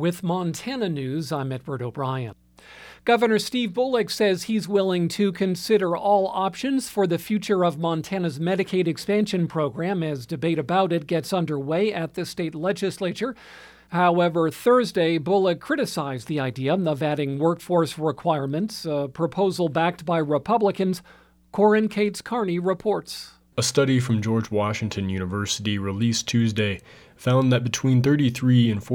With Montana News, I'm Edward O'Brien. Governor Steve Bullock says he's willing to consider all options for the future of Montana's Medicaid expansion program as debate about it gets underway at the state legislature. However, Thursday, Bullock criticized the idea of adding workforce requirements, a proposal backed by Republicans. Corin Cates Carney reports. A study from George Washington University released Tuesday found that between 33 and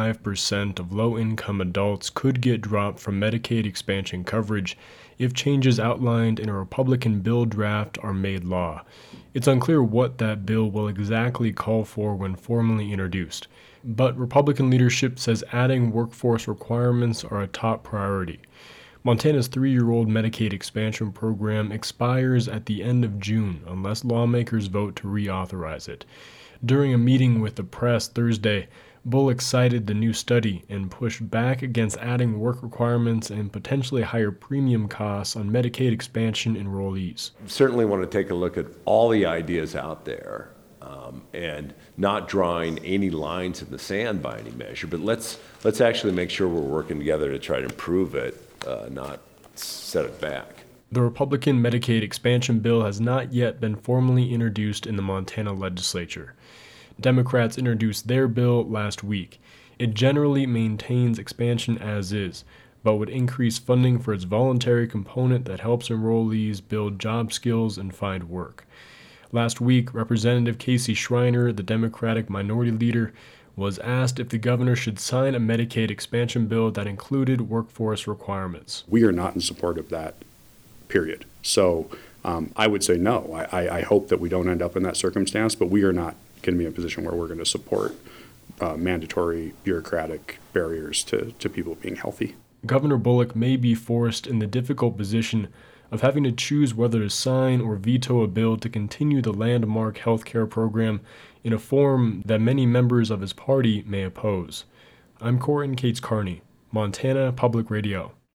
45% of low-income adults could get dropped from Medicaid expansion coverage if changes outlined in a Republican bill draft are made law. It's unclear what that bill will exactly call for when formally introduced, but Republican leadership says adding workforce requirements are a top priority. Montana's 3-year-old Medicaid expansion program expires at the end of June unless lawmakers vote to reauthorize it. During a meeting with the press Thursday, Bullock cited the new study and pushed back against adding work requirements and potentially higher premium costs on Medicaid expansion enrollees. Certainly want to take a look at all the ideas out there and not drawing any lines in the sand by any measure, but let's actually make sure we're working together to try to improve it, not set it back. The Republican Medicaid expansion bill has not yet been formally introduced in the Montana legislature. Democrats introduced their bill last week. It generally maintains expansion as is, but would increase funding for its voluntary component that helps enrollees build job skills and find work. Last week, Representative Casey Schreiner, the Democratic minority leader, was asked if the governor should sign a Medicaid expansion bill that included workforce requirements. We are not in support of that, period. So I would say no. I hope that we don't end up in that circumstance, but we are not going to be in a position where we're going to support mandatory bureaucratic barriers to people being healthy. Governor Bullock may be forced in the difficult position of having to choose whether to sign or veto a bill to continue the landmark health care program in a form that many members of his party may oppose. I'm Corin Cates Carney, Montana Public Radio.